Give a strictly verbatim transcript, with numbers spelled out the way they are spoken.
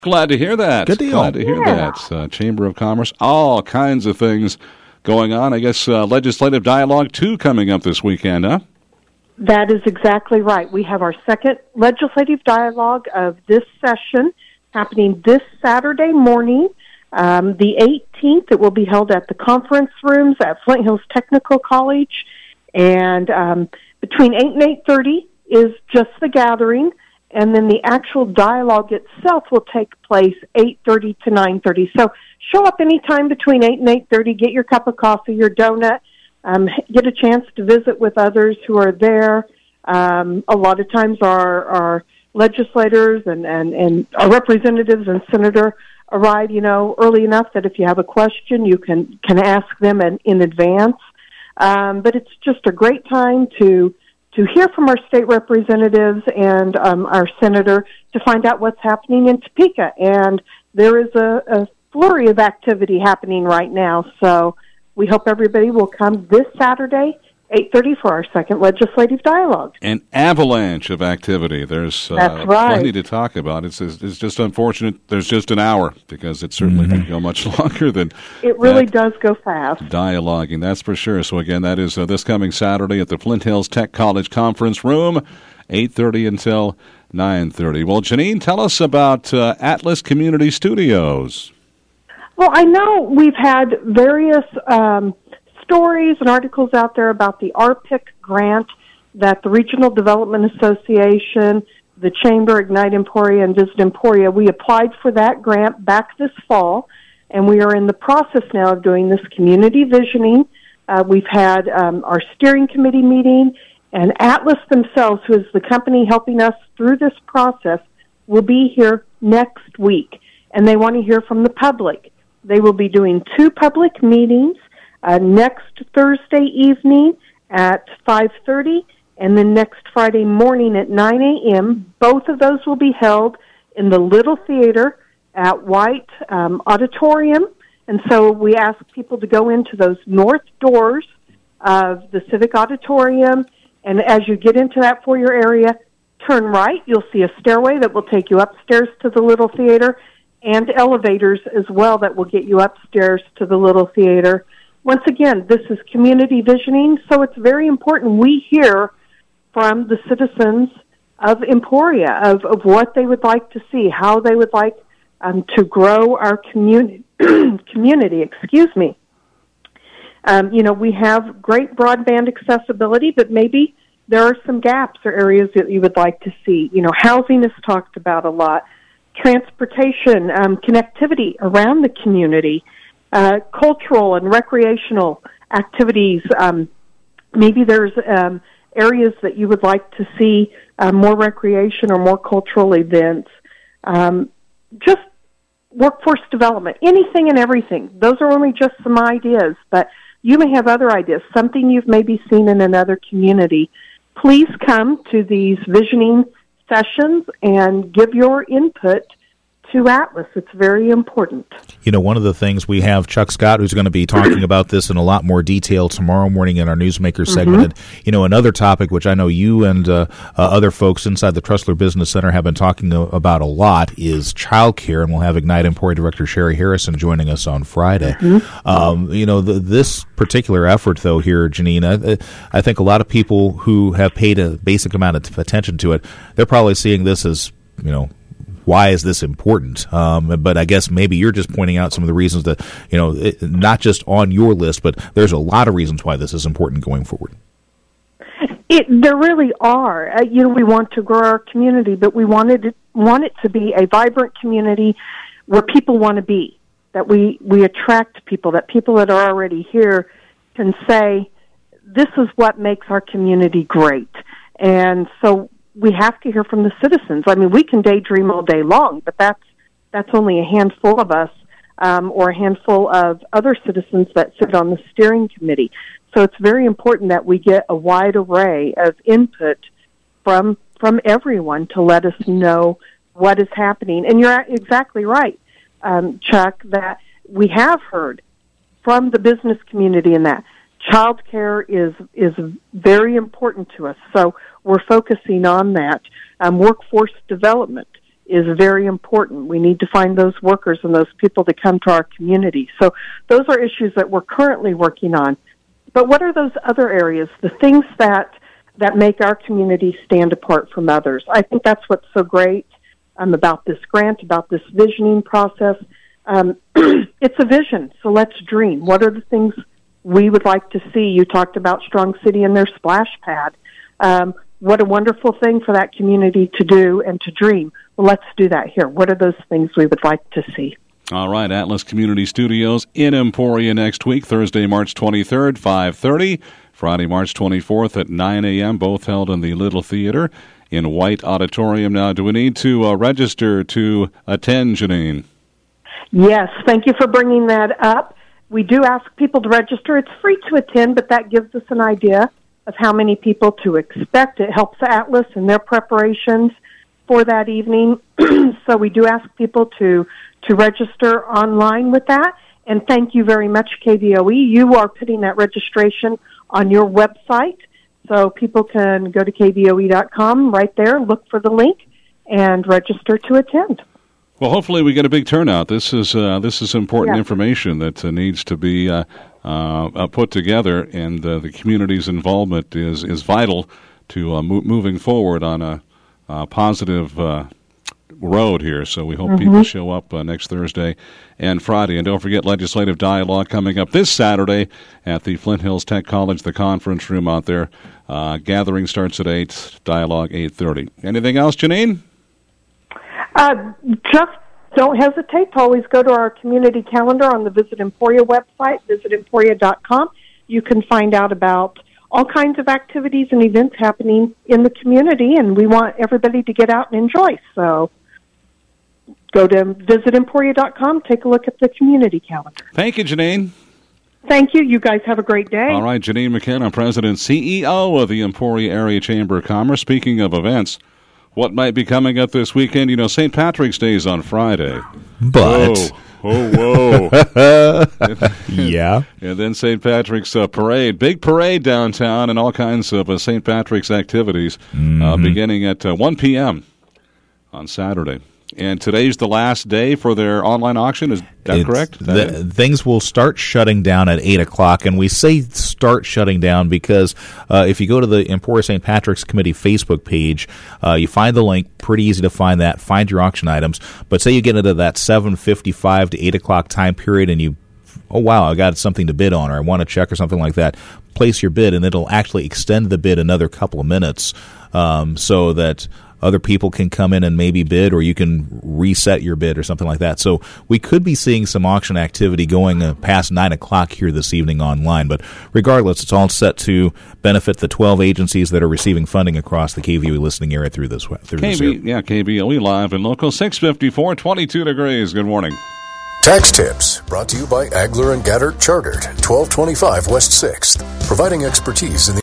Glad to hear that. Good deal. Glad to hear Yeah. that. Uh, Chamber of Commerce, all kinds of things going on. I guess uh, Legislative Dialogue two coming up this weekend, huh? That is exactly right. We have our second legislative dialogue of this session happening this Saturday morning, um, the eighteenth. It will be held at the conference rooms at Flint Hills Technical College. And um, between eight and eight thirty is just the gathering. And then the actual dialogue itself will take place eight thirty to nine thirty. So show up anytime between eight and eight thirty, get your cup of coffee, your donut, um, get a chance to visit with others who are there. Um, a lot of times our, our legislators and, and, and our representatives and senator arrive, you know, early enough that if you have a question, you can, can ask them in, in advance. Um, but it's just a great time to to hear from our state representatives and um, our senator to find out what's happening in Topeka. And there is a, a flurry of activity happening right now. So we hope everybody will come this Saturday, eight thirty, for our second legislative dialogue. An avalanche of activity. There's uh, That's right. plenty to talk about. It's, it's just unfortunate there's just an hour because it certainly Mm-hmm. can go much longer than It really that. does go fast. Dialoguing, that's for sure. So again, that is uh, this coming Saturday at the Flint Hills Tech College Conference Room, eight thirty until nine thirty. Well, Janine, tell us about uh, Atlas Community Studios. Well, I know we've had various um, stories and articles out there about the R P I C grant that the Regional Development Association, the Chamber, Ignite Emporia, and Visit Emporia, we applied for that grant back this fall, and we are in the process now of doing this community visioning. Uh, we've had um, our steering committee meeting, and Atlas themselves, who is the company helping us through this process, will be here next week, and they want to hear from the public. They will be doing two public meetings, uh, next Thursday evening at five thirty, and then next Friday morning at nine a.m. Both of those will be held in the Little Theater at White um, Auditorium. And so we ask people to go into those north doors of the Civic Auditorium, and as you get into that foyer area, turn right. You'll see a stairway that will take you upstairs to the Little Theater, and elevators as well that will get you upstairs to the Little Theater. Once again, this is community visioning, so it's very important we hear from the citizens of Emporia of, of what they would like to see, how they would like um, to grow our community. community, excuse me. Um, you know, we have great broadband accessibility, but maybe there are some gaps or areas that you would like to see. You know, housing is talked about a lot. Transportation, um, connectivity around the community, uh, cultural and recreational activities. Um, maybe there's um, areas that you would like to see uh, more recreation or more cultural events. Um, just workforce development, anything and everything. Those are only just some ideas, but you may have other ideas, something you've maybe seen in another community. Please come to these visioning sessions and give your input to Atlas. It's very important. You know, one of the things we have Chuck Scott, who's going to be talking about this in a lot more detail tomorrow morning in our Newsmaker segment. Mm-hmm. And, you know, another topic which I know you and uh, uh, other folks inside the Tressler Business Center have been talking about a lot is childcare, and we'll have Ignite Emporia Director Sherry Harrison joining us on Friday. Mm-hmm. Um, you know, the, this particular effort, though, here, Janine, I, I think a lot of people who have paid a basic amount of attention to it, they're probably seeing this as, you know, why is this important? Um, but I guess maybe you're just pointing out some of the reasons that, you know, it, not just on your list, but there's a lot of reasons why this is important going forward. It, there really are. Uh, you know, we want to grow our community, but we wanted it, want it to be a vibrant community where people want to be, that we, we attract people, that people that are already here can say, this is what makes our community great. And so we have to hear from the citizens. I mean, we can daydream all day long, but that's that's only a handful of us um, or a handful of other citizens that sit on the steering committee. So it's very important that we get a wide array of input from from everyone to let us know what is happening. And you're exactly right, um, Chuck, that we have heard from the business community in that child care is is very important to us. So we're focusing on that. Um, workforce development is very important. We need to find those workers and those people to come to our community. So those are issues that we're currently working on. But what are those other areas, the things that, that make our community stand apart from others? I think that's what's so great um, about this grant, about this visioning process. Um, it's a vision, so let's dream. What are the things we would like to see? You talked about Strong City and their splash pad. Um, what a wonderful thing for that community to do and to dream. Well, let's do that here. What are those things we would like to see? All right, Atlas Community Studios in Emporia next week, Thursday, March twenty-third, five thirty, Friday, March twenty-fourth at nine a.m., both held in the Little Theater in White Auditorium. Now, do we need to uh, register to attend, Janine? Yes, thank you for bringing that up. We do ask people to register. It's free to attend, but that gives us an idea of how many people to expect. It helps Atlas in their preparations for that evening. So we do ask people to to register online with that. And thank you very much, K V O E. You are putting that registration on your website, so people can go to K V O E dot com right there, look for the link, and register to attend. Well, hopefully we get a big turnout. This is uh, this is important yeah. information that uh, needs to be uh, uh, put together, and uh, the community's involvement is, is vital to uh, mo- moving forward on a, a positive uh, road here. So we hope mm-hmm. people show up uh, next Thursday and Friday. And don't forget Legislative Dialogue coming up this Saturday at the Flint Hills Tech College, the conference room out there. Uh, gathering starts at eight, Dialogue eight thirty. Anything else, Janine? Uh, just don't hesitate to always go to our community calendar on the Visit Emporia website, visit emporia dot com. You can find out about all kinds of activities and events happening in the community, and we want everybody to get out and enjoy. So go to visit emporia dot com, take a look at the community calendar. Thank you, Janine. Thank you. You guys have a great day. All right, Janine McKenna, President C E O of the Emporia Area Chamber of Commerce. Speaking of events, what might be coming up this weekend? You know, Saint Patrick's Day is on Friday. But... Oh, whoa. Yeah. And then Saint Patrick's uh, Parade. Big parade downtown and all kinds of uh, Saint Patrick's activities mm-hmm. uh, beginning at uh, one p.m. on Saturday. And today's the last day for their online auction. Is that it's, correct? That the, things will start shutting down at eight o'clock. And we say start shutting down because uh, if you go to the Emporia Saint Patrick's Committee Facebook page, uh, you find the link. Pretty easy to find that. Find your auction items. But say you get into that seven fifty-five to eight o'clock time period and you, oh, wow, I got something to bid on or I want to check or something like that. Place your bid, and it'll actually extend the bid another couple of minutes um, so that other people can come in and maybe bid, or you can reset your bid or something like that. So we could be seeing some auction activity going uh, past nine o'clock here this evening online. But regardless, it's all set to benefit the twelve agencies that are receiving funding across the K V O E listening area through this, through K V, this year. Yeah, K V O E live and local, six fifty-four, twenty-two degrees. Good morning. Tax Tips, brought to you by Agler and Gaddert Chartered, twelve twenty-five West sixth, providing expertise in the